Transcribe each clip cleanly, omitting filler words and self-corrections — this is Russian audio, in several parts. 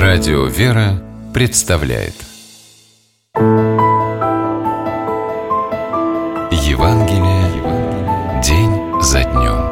Радио «Вера» представляет Евангелие день за днем.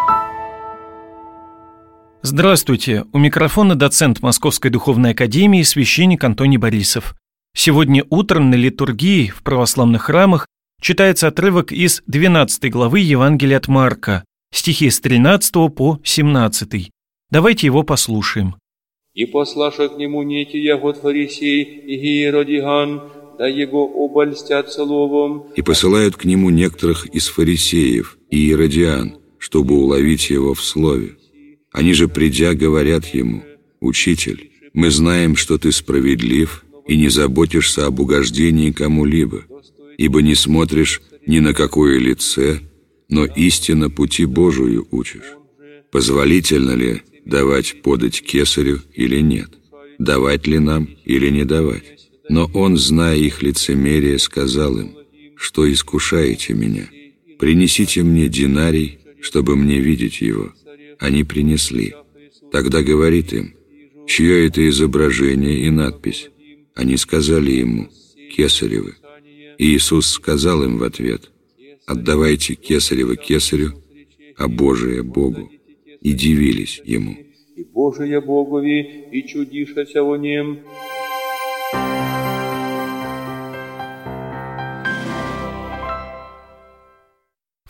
Здравствуйте! У микрофона доцент Московской духовной академии священник Антоний Борисов. Сегодня утром на литургии в православных храмах читается отрывок из 12 главы Евангелия от Марка, стихи с 13 по 17. Давайте его послушаем. «И послаша к нему некий год фарисей и Иродиан, да его обольстят словом». И посылают к нему некоторых из фарисеев и Иродиан, чтобы уловить его в слове. Они же, придя, говорят ему: «Учитель, мы знаем, что ты справедлив и не заботишься об угождении кому-либо, ибо не смотришь ни на какое лице, но истинно пути Божию учишь. Позволительно ли давать подать кесарю или нет? Давать ли нам или не давать?» Но он, зная их лицемерие, сказал им: «Что искушаете меня? Принесите мне динарий, чтобы мне видеть его». Они принесли. Тогда говорит им: «Чье это изображение и надпись?» Они сказали ему: «Кесаревы». И Иисус сказал им в ответ: «Отдавайте кесарево кесарю, а Божие Богу». И дивились ему. «И Божие Богови, и чудишася о нем». В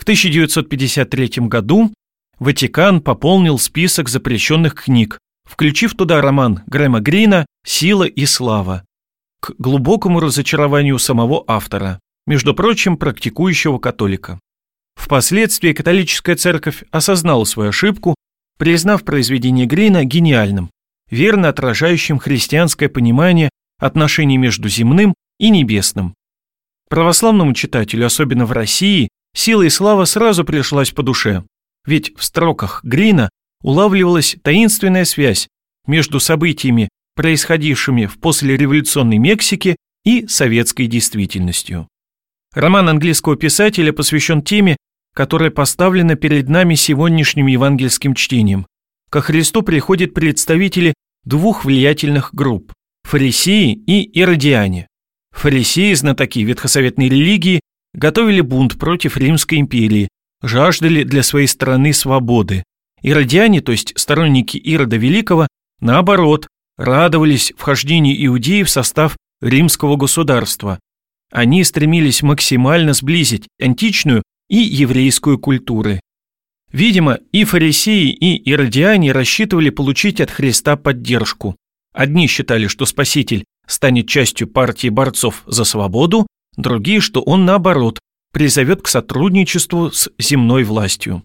1953 году Ватикан пополнил список запрещенных книг, включив туда роман Грэма Грина «Сила и слава», к глубокому разочарованию самого автора, между прочим, практикующего католика. Впоследствии католическая церковь осознала свою ошибку, признав произведение Грина гениальным, верно отражающим христианское понимание отношений между земным и небесным. Православному читателю, особенно в России, «Сила и слава» сразу пришлась по душе, ведь в строках Грина улавливалась таинственная связь между событиями, происходившими в послереволюционной Мексике, и советской действительностью. Роман английского писателя посвящен теме, которая поставлена перед нами сегодняшним евангельским чтением. Ко Христу приходят представители двух влиятельных групп – фарисеи и иродиане. Фарисеи, знатоки ветхосоветной религии, готовили бунт против Римской империи, жаждали для своей страны свободы. Иродиане, то есть сторонники Ирода Великого, наоборот, радовались вхождению иудеев в состав римского государства. Они стремились максимально сблизить античную и еврейскую культуры. Видимо, и фарисеи, и иродиане рассчитывали получить от Христа поддержку. Одни считали, что Спаситель станет частью партии борцов за свободу, другие, что он, наоборот, призовет к сотрудничеству с земной властью.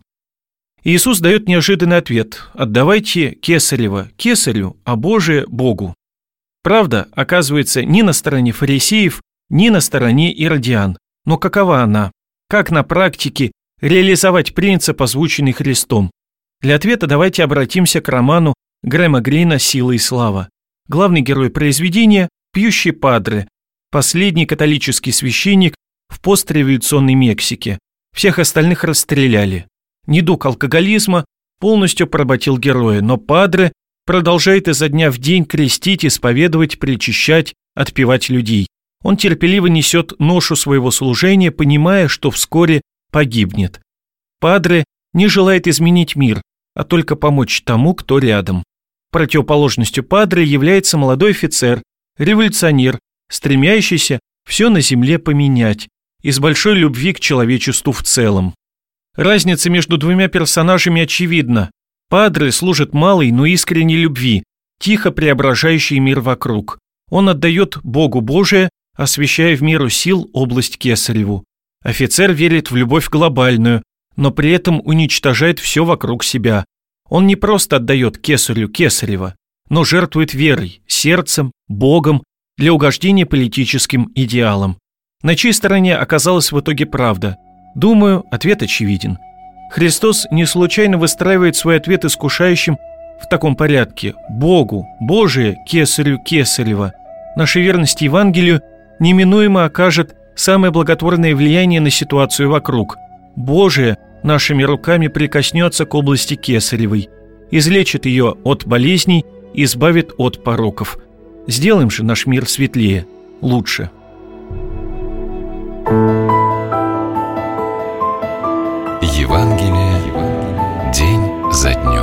Иисус дает неожиданный ответ: «Отдавайте кесарево кесарю, а Божие Богу». Правда оказывается ни на стороне фарисеев, ни на стороне иродиан. Но какова она? Как на практике реализовать принцип, озвученный Христом? Для ответа давайте обратимся к роману Грэма Грина «Сила и слава». Главный герой произведения – пьющий падре, последний католический священник в постреволюционной Мексике. Всех остальных расстреляли. Недуг алкоголизма полностью поработил героя, но падре продолжает изо дня в день крестить, исповедовать, причащать, отпевать людей. Он терпеливо несет ношу своего служения, понимая, что вскоре погибнет. Падре не желает изменить мир, а только помочь тому, кто рядом. Противоположностью падре является молодой офицер, революционер, стремящийся все на земле поменять, из большой любви к человечеству в целом. Разница между двумя персонажами очевидна. Падре служит малой, но искренней любви, тихо преображающей мир вокруг. Он отдает Богу Божие, освящая в меру сил область Кесареву. Офицер верит в любовь глобальную, но при этом уничтожает все вокруг себя. Он не просто отдает Кесарю Кесарева, но жертвует верой, сердцем, Богом для угождения политическим идеалам. На чьей стороне оказалась в итоге правда? Думаю, ответ очевиден. Христос не случайно выстраивает свой ответ искушающим в таком порядке: Богу, Божие, Кесарю, Кесарева. Наша верность Евангелию неминуемо окажет самое благотворное влияние на ситуацию вокруг. Божие нашими руками прикоснется к области Кесаревой, излечит ее от болезней и избавит от пороков. Сделаем же наш мир светлее, лучше. Евангелие день за днем.